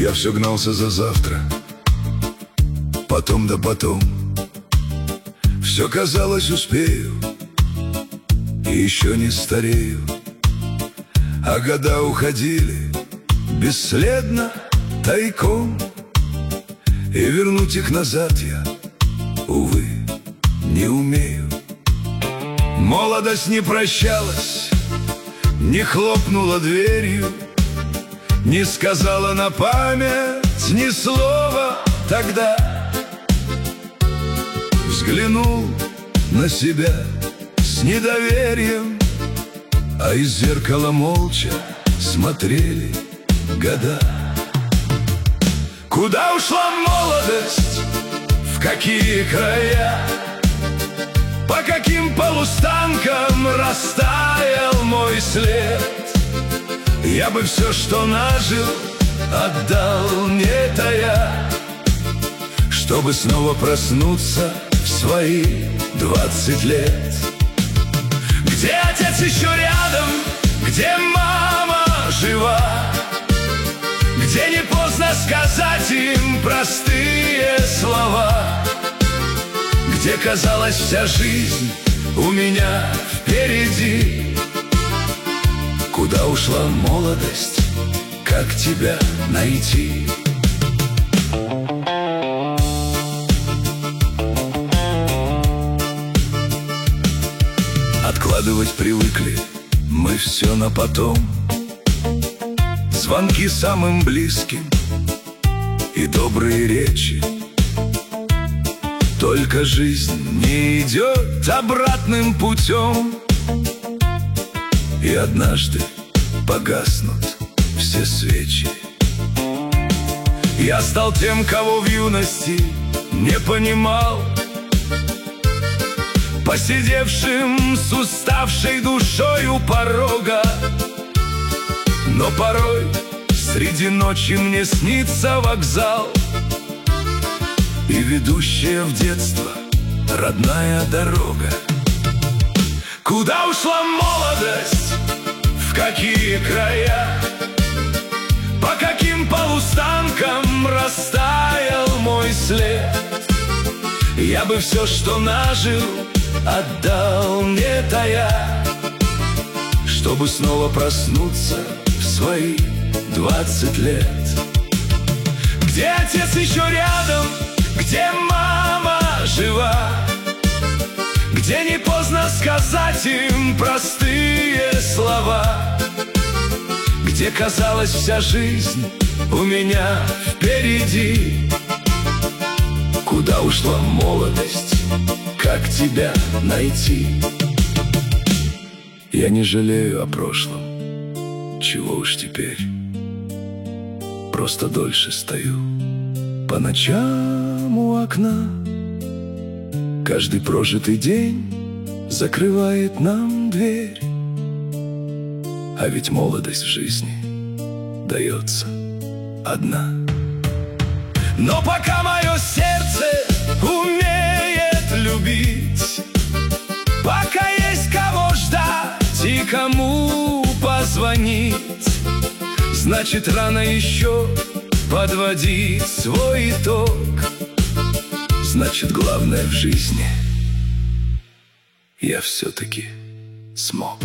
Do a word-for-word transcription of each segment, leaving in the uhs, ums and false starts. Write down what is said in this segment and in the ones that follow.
Я все гнался за завтра, потом да потом. Все казалось, успею, и еще не старею. А года уходили бесследно, тайком, и вернуть их назад я, увы, не умею. Молодость не прощалась, не хлопнула дверью, не сказала на память ни слова тогда. Взглянул на себя с недоверием, а из зеркала молча смотрели года. Куда ушла молодость, в какие края, по каким полустанкам растаял мой след. Я бы все, что нажил, отдал, не тая, чтобы снова проснуться в свои двадцать лет. Где отец еще рядом, где мама жива, где не поздно сказать им простые слова, где, казалось, вся жизнь у меня впереди. Куда ушла молодость, как тебя найти? Откладывать привыкли мы все на потом, звонки самым близким и добрые речи. Только жизнь не идет обратным путем, и однажды погаснут все свечи. Я стал тем, кого в юности не понимал, посидевшим с уставшей душой у порога. Но порой среди ночи мне снится вокзал и ведущая в детство родная дорога. Куда ушла молодость, в какие края, по каким полустанкам растаял мой след. Я бы все, что нажил, отдал, не тая, чтобы снова проснуться в свои двадцать лет. Где отец еще рядом, где мама жива, где не поздно сказать им простые слова, где, казалось, вся жизнь у меня впереди. Куда ушла молодость, как тебя найти? Я не жалею о прошлом, чего уж теперь. Просто дольше стою по ночам у окна. Каждый прожитый день закрывает нам дверь, а ведь молодость в жизни дается одна. Но пока мое сердце умеет любить, пока есть кого ждать и кому позвонить, значит, рано еще подводить свой итог. Значит, главное в жизни я все-таки смог.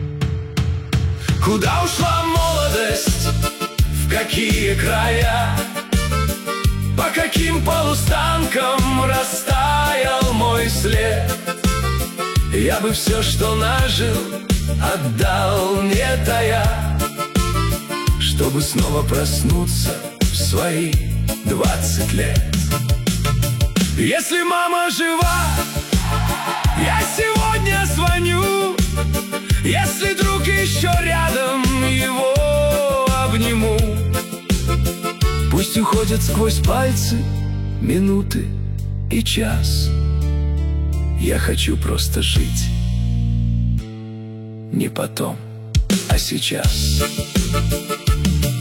Куда ушла молодость, в какие края, по каким полустанкам растаял мой след. Я бы все, что нажил, отдал, не тая, чтобы снова проснуться в свои двадцать лет. Если мама жива, я сегодня звоню. Если друг еще рядом, его обниму. Пусть уходят сквозь пальцы минуты и час. Я хочу просто жить, не потом, а сейчас.